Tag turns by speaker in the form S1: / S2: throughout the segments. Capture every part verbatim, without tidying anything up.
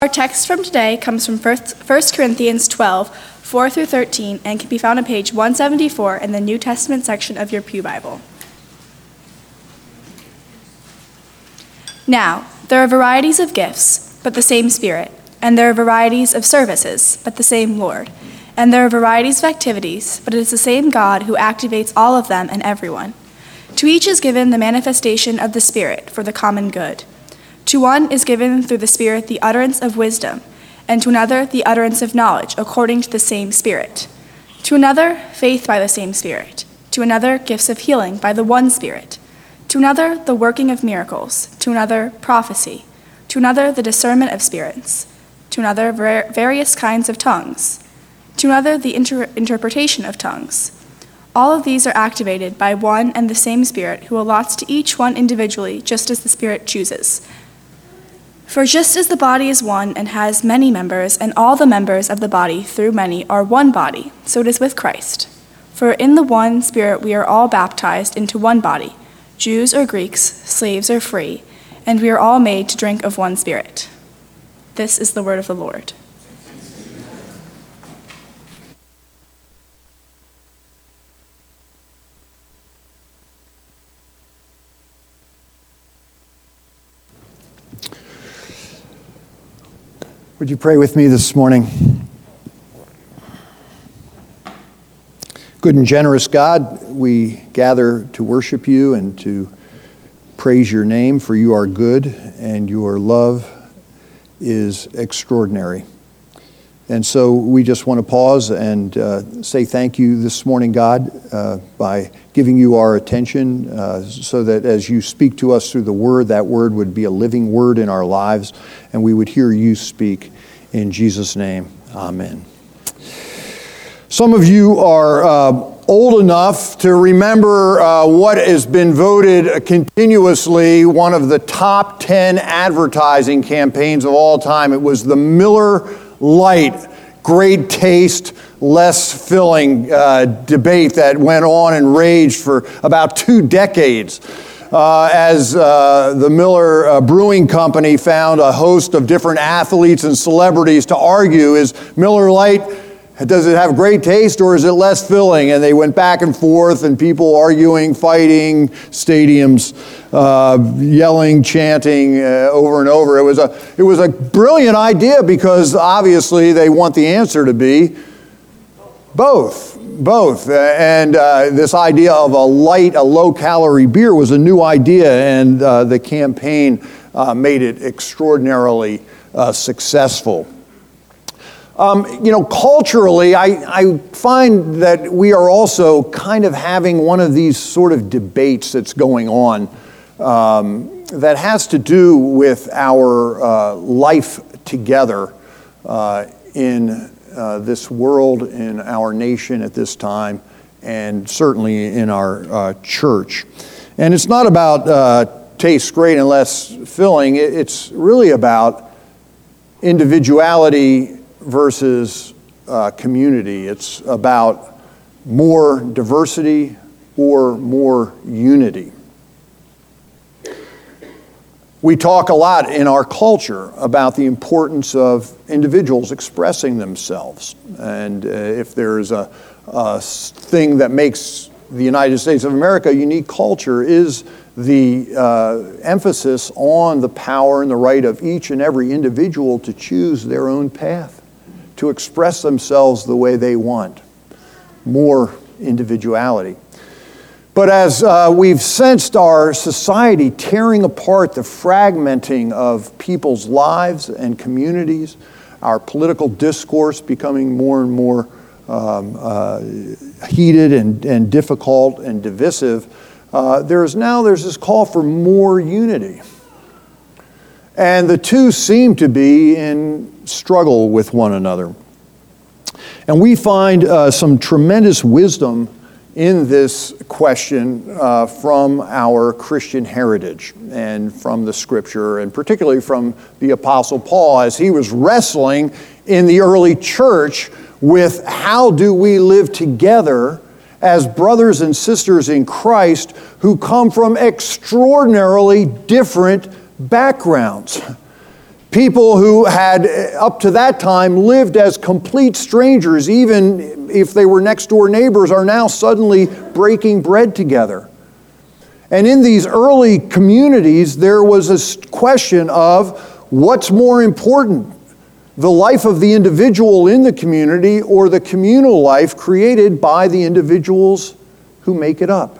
S1: Our text from today comes from First Corinthians twelve, four through thirteen, and can be found on page one seventy-four in the New Testament section of your Pew Bible. Now, there are varieties of gifts, but the same Spirit. And there are varieties of services, but the same Lord. And there are varieties of activities, but it is the same God who activates all of them and everyone. To each is given the manifestation of the Spirit for the common good. To one is given through the Spirit the utterance of wisdom, and to another the utterance of knowledge according to the same Spirit. To another, faith by the same Spirit. To another, gifts of healing by the one Spirit. To another, the working of miracles. To another, prophecy. To another, the discernment of spirits. To another, var- various kinds of tongues. To another, the inter- interpretation of tongues. All of these are activated by one and the same Spirit, who allots to each one individually, just as the Spirit chooses. For just as the body is one and has many members, and all the members of the body through many are one body, so it is with Christ. For in the one Spirit we are all baptized into one body, Jews or Greeks, slaves or free, and we are all made to drink of one Spirit. This is the word of the Lord.
S2: Would you pray with me this morning? Good and generous God, we gather to worship you and to praise your name, for you are good and your love is extraordinary. And so we just want to pause and uh, say thank you this morning, God, uh, by giving you our attention uh, so that as you speak to us through the word, that word would be a living word in our lives and we would hear you speak. In Jesus' name, amen. Some of you are uh, old enough to remember uh, what has been voted continuously one of the top ten advertising campaigns of all time. It was the Miller Lite, great taste, less filling uh, debate that went on and raged for about two decades. Uh, as uh, the Miller uh, Brewing Company found a host of different athletes and celebrities to argue, is Miller Lite, does it have great taste or is it less filling? And they went back and forth and people arguing, fighting, stadiums, uh, yelling, chanting uh, over and over. It was a it was a brilliant idea because obviously they want the answer to be both. Both. And uh, this idea of a light, a low-calorie beer was a new idea, and uh, the campaign uh, made it extraordinarily uh, successful. Um, you know, culturally, I, I find that we are also kind of having one of these sort of debates that's going on um, that has to do with our uh, life together uh, in Uh, this world, in our nation at this time, and certainly in our uh, church. And it's not about uh, tastes great and less filling. It's really about individuality versus uh, community. It's about more diversity or more unity. We talk a lot in our culture about the importance of individuals expressing themselves. And uh, if there's a, a thing that makes the United States of America a unique culture is the uh, emphasis on the power and the right of each and every individual to choose their own path, to express themselves the way they want. More individuality. But as uh, we've sensed our society tearing apart, the fragmenting of people's lives and communities, our political discourse becoming more and more um, uh, heated and, and difficult and divisive, uh, there's now there's this call for more unity. And the two seem to be in struggle with one another. And we find uh, some tremendous wisdom in this question uh, from our Christian heritage and from the scripture, and particularly from the Apostle Paul as he was wrestling in the early church with how do we live together as brothers and sisters in Christ who come from extraordinarily different backgrounds. People who had, up to that time, lived as complete strangers, even if they were next door neighbors, are now suddenly breaking bread together. And in these early communities, there was a question of what's more important, the life of the individual in the community or the communal life created by the individuals who make it up.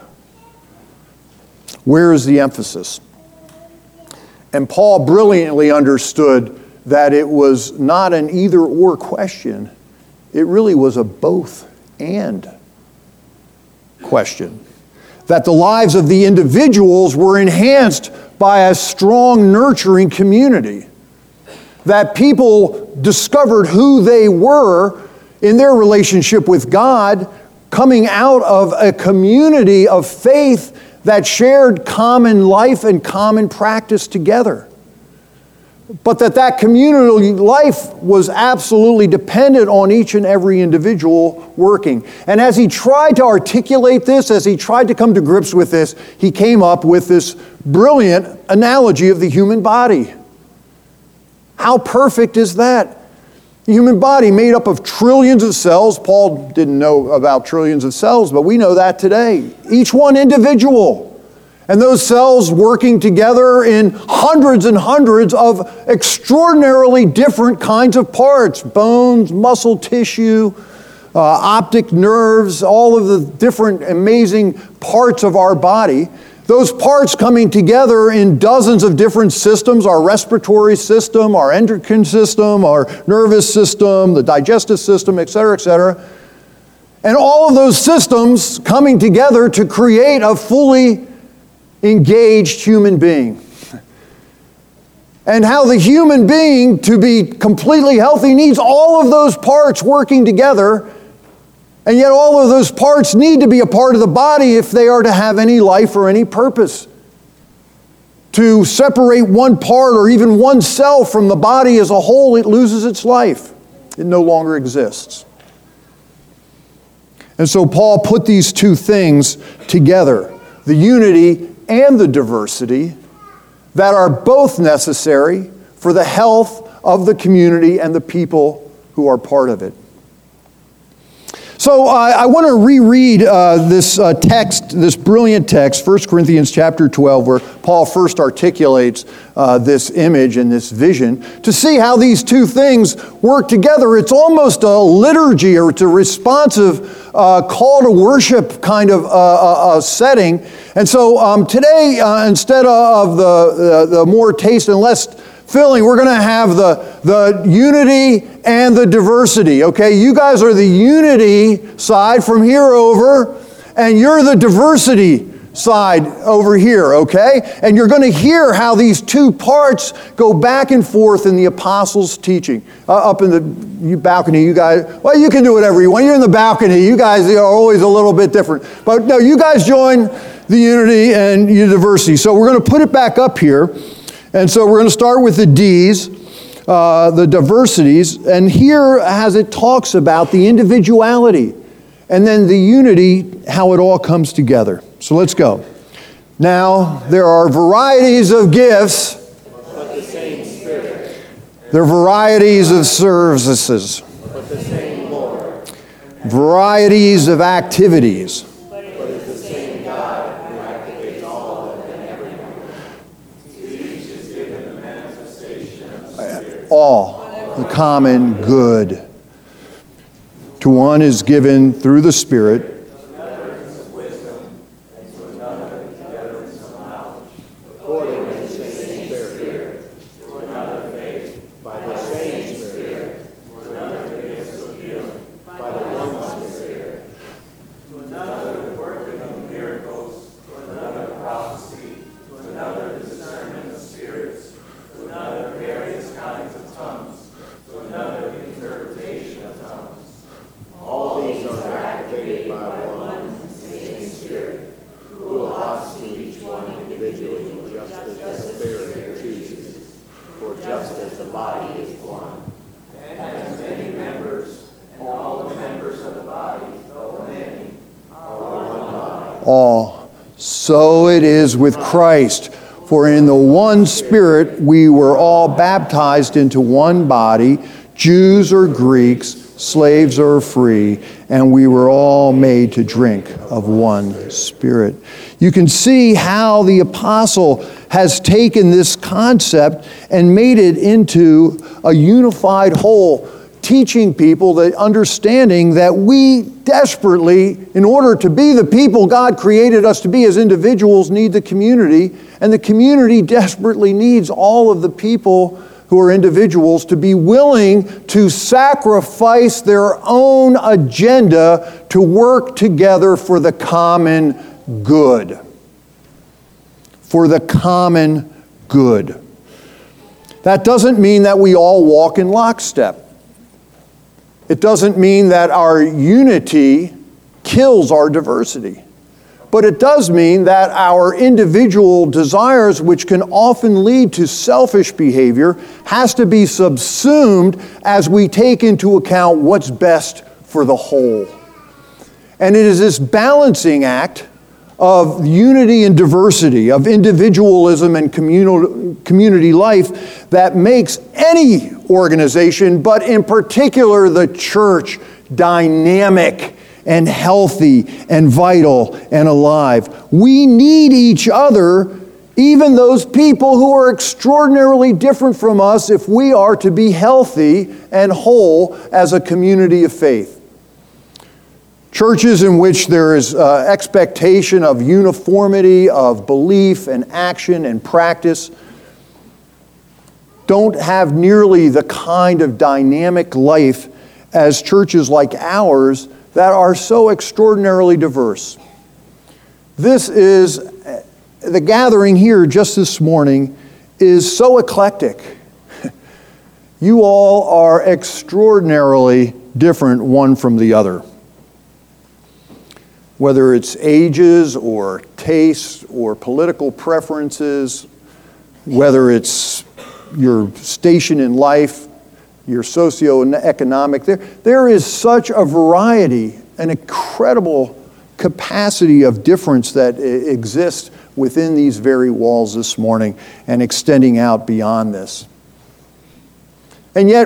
S2: Where is the emphasis? And Paul brilliantly understood that it was not an either-or question. It really was a both-and question. That the lives of the individuals were enhanced by a strong, nurturing community. That people discovered who they were in their relationship with God, coming out of a community of faith that shared common life and common practice together. But that that community life was absolutely dependent on each and every individual working. And as he tried to articulate this, as he tried to come to grips with this, he came up with this brilliant analogy of the human body. How perfect is that? The human body made up of trillions of cells. Paul didn't know about trillions of cells, but we know that today. Each one individual. And those cells working together in hundreds and hundreds of extraordinarily different kinds of parts. Bones, muscle tissue, uh, optic nerves, all of the different amazing parts of our body. Those parts coming together in dozens of different systems, our respiratory system, our endocrine system, our nervous system, the digestive system, et cetera, et cetera. And all of those systems coming together to create a fully engaged human being. And how the human being, to be completely healthy, needs all of those parts working together. And yet all of those parts need to be a part of the body if they are to have any life or any purpose. To separate one part or even one cell from the body as a whole, it loses its life. It no longer exists. And so Paul put these two things together, the unity and the diversity, that are both necessary for the health of the community and the people who are part of it. So uh, I want to reread uh, this uh, text, this brilliant text, First Corinthians chapter twelve, where Paul first articulates uh, this image and this vision, to see how these two things work together. It's almost a liturgy, or it's a responsive uh, call to worship kind of uh, uh, uh, setting. And so um, today, uh, instead of the, the, the more taste and less filling, we're going to have the, the unity and the diversity, okay? You guys are the unity side from here over, and you're the diversity side over here, okay? And you're going to hear how these two parts go back and forth in the apostles' teaching. Uh, up in the you balcony, you guys, well, you can do whatever you want. You're in the balcony. You guys are always a little bit different. But no, you guys join the unity and the diversity. So we're going to put it back up here. And so we're going to start with the D's, uh, the diversities, and here as it talks about the individuality, and then the unity, how it all comes together. So let's go. Now, there are varieties of gifts,
S3: but the same Spirit.
S2: There are varieties of services,
S3: but the same Lord.
S2: Varieties of activities,
S3: But it's the same God who activates all of them and everyone.
S2: all the common good. To one is given through the Spirit, all. So it is with Christ. For in the one Spirit we were all baptized into one body, Jews or Greeks, slaves or free, and we were all made to drink of one Spirit. You can see how the apostle has taken this concept and made it into a unified whole, teaching people the understanding that we desperately, in order to be the people God created us to be as individuals, need the community, and the community desperately needs all of the people who are individuals to be willing to sacrifice their own agenda to work together for the common good. For the common good. That doesn't mean that we all walk in lockstep. It doesn't mean that our unity kills our diversity. But it does mean that our individual desires, which can often lead to selfish behavior, has to be subsumed as we take into account what's best for the whole. And it is this balancing act of unity and diversity, of individualism and communal, community life that makes any organization, but in particular the church, dynamic and healthy and vital and alive. We need each other, even those people who are extraordinarily different from us, if we are to be healthy and whole as a community of faith. Churches in which there is uh, expectation of uniformity of belief and action and practice don't have nearly the kind of dynamic life as churches like ours that are so extraordinarily diverse. This is, the gathering here just this morning is so eclectic. You all are extraordinarily different one from the other. Whether it's ages or tastes or political preferences, whether it's your station in life, your socioeconomic, there, there is such a variety, an incredible capacity of difference that exists within these very walls this morning and extending out beyond this. And yet,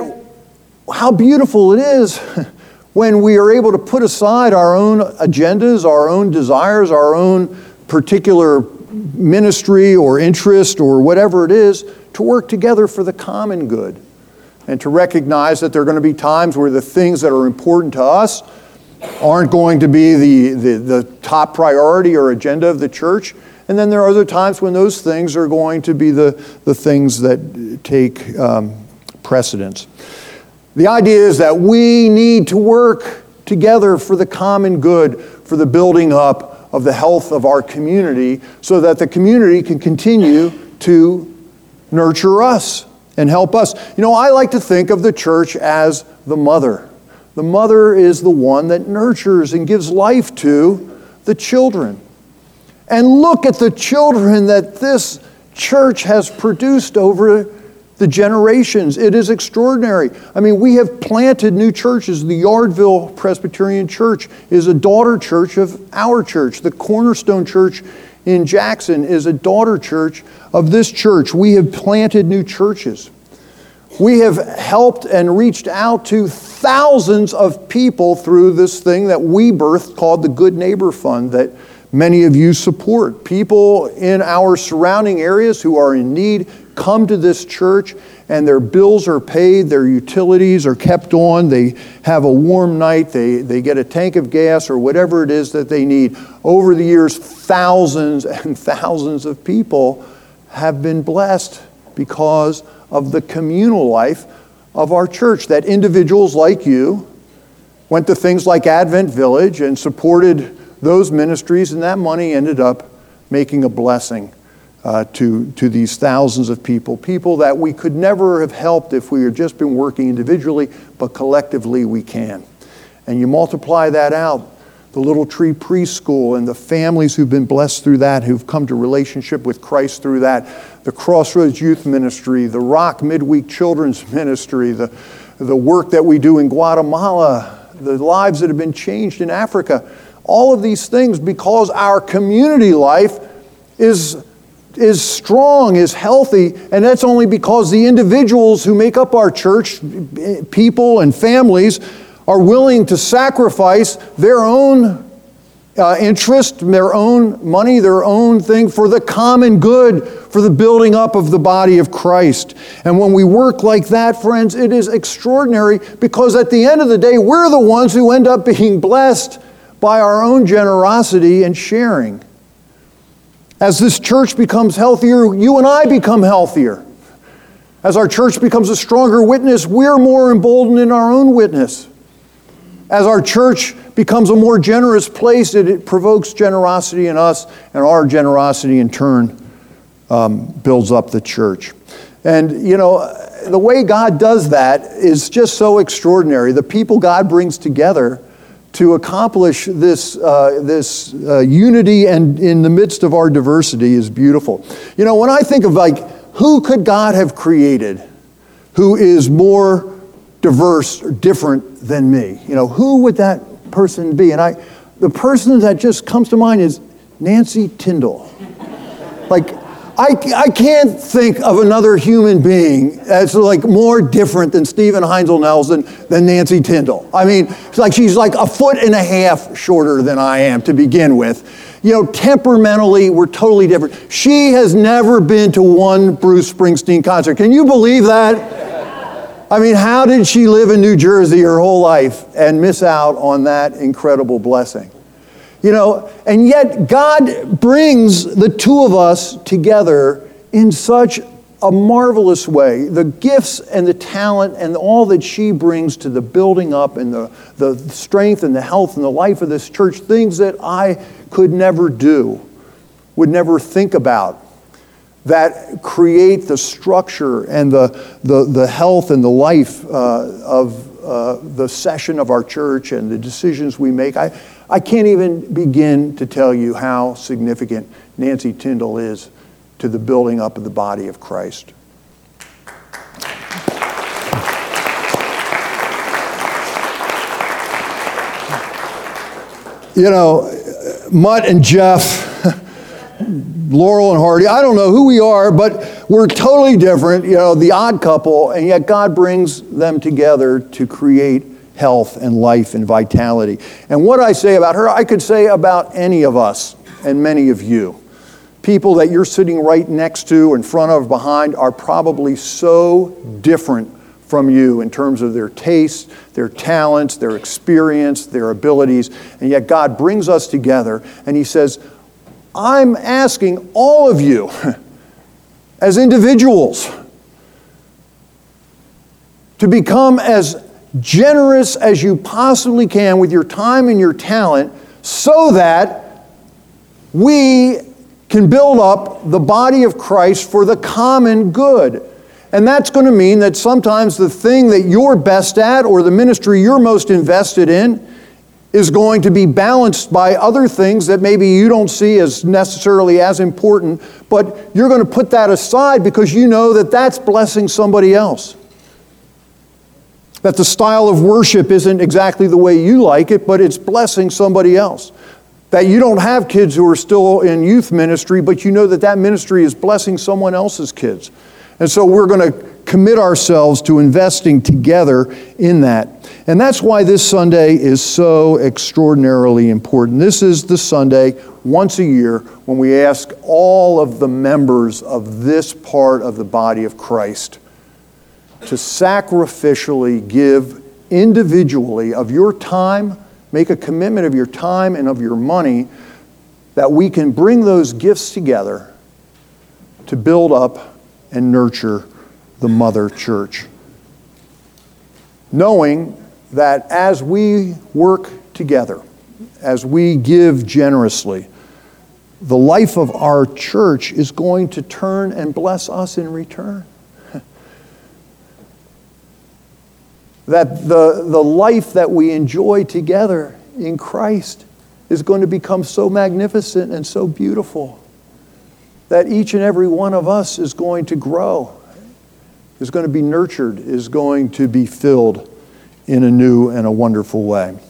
S2: how beautiful it is when we are able to put aside our own agendas, our own desires, our own particular ministry or interest or whatever it is, to work together for the common good. And to recognize that there are going to be times where the things that are important to us aren't going to be the, the, the top priority or agenda of the church. And then there are other times when those things are going to be the, the things that take um, precedence. The idea is that we need to work together for the common good, for the building up of the health of our community, so that the community can continue to nurture us and help us. You know, I like to think of the church as the mother. The mother is the one that nurtures and gives life to the children. And look at the children that this church has produced over the generations. It is extraordinary. I mean, we have planted new churches. The Yardville Presbyterian Church is a daughter church of our church. The Cornerstone Church in Jackson is a daughter church of this church. We have planted new churches. We have helped and reached out to thousands of people through this thing that we birthed called the Good Neighbor Fund that many of you support. People in our surrounding areas who are in need come to this church and their bills are paid, their utilities are kept on, they have a warm night, they, they get a tank of gas or whatever it is that they need. Over the years, thousands and thousands of people have been blessed because of the communal life of our church, that individuals like you went to things like Advent Village and supported those ministries, and that money ended up making a blessing uh, to, to these thousands of people, people that we could never have helped if we had just been working individually, but collectively we can. And you multiply that out, the Little Tree Preschool and the families who've been blessed through that, who've come to relationship with Christ through that, the Crossroads Youth Ministry, the Rock Midweek Children's Ministry, the, the work that we do in Guatemala, the lives that have been changed in Africa. All of these things because our community life is is strong, is healthy, and that's only because the individuals who make up our church, people and families, are willing to sacrifice their own uh, interest, their own money, their own thing for the common good, for the building up of the body of Christ. And when we work like that, friends, it is extraordinary, because at the end of the day, we're the ones who end up being blessed by our own generosity and sharing. As this church becomes healthier, you and I become healthier. As our church becomes a stronger witness, we're more emboldened in our own witness. As our church becomes a more generous place, it, it provokes generosity in us, and our generosity in turn um, builds up the church. And, you know, the way God does that is just so extraordinary. The people God brings together to accomplish this uh, this uh, unity and in the midst of our diversity is beautiful. You know, when I think of, like, who could God have created who is more diverse or different than me? You know, who would that person be? And I, the person that just comes to mind is Nancy Tyndall. Like, I, I can't think of another human being that's like more different than Stephen Heinzel Nelson than Nancy Tyndall. I mean, it's like she's like a foot and a half shorter than I am to begin with. You know, temperamentally, we're totally different. She has never been to one Bruce Springsteen concert. Can you believe that? I mean, how did she live in New Jersey her whole life and miss out on that incredible blessing? You know, and yet God brings the two of us together in such a marvelous way. The gifts and the talent and all that she brings to the building up and the, the strength and the health and the life of this church, things that I could never do, would never think about, that create the structure and the, the, the health and the life uh, of uh, the session of our church and the decisions we make. I, I can't even begin to tell you how significant Nancy Tyndall is to the building up of the body of Christ. You know, Mutt and Jeff, Laurel and Hardy, I don't know who we are, but we're totally different, you know, the odd couple, and yet God brings them together to create health and life and vitality. And what I say about her, I could say about any of us and many of you. People that you're sitting right next to, in front of, behind, are probably so different from you in terms of their tastes, their talents, their experience, their abilities, and yet God brings us together and He says, I'm asking all of you as individuals to become as generous as you possibly can with your time and your talent so that we can build up the body of Christ for the common good. And that's going to mean that sometimes the thing that you're best at or the ministry you're most invested in is going to be balanced by other things that maybe you don't see as necessarily as important, but you're going to put that aside because you know that that's blessing somebody else. That the style of worship isn't exactly the way you like it, but it's blessing somebody else. That you don't have kids who are still in youth ministry, but you know that that ministry is blessing someone else's kids. And so we're going to commit ourselves to investing together in that. And that's why this Sunday is so extraordinarily important. This is the Sunday, once a year, when we ask all of the members of this part of the body of Christ to sacrificially give individually of your time, make a commitment of your time and of your money, that we can bring those gifts together to build up and nurture the mother church. Knowing that as we work together, as we give generously, the life of our church is going to turn and bless us in return. That the, the life that we enjoy together in Christ is going to become so magnificent and so beautiful that each and every one of us is going to grow, is going to be nurtured, is going to be filled in a new and a wonderful way.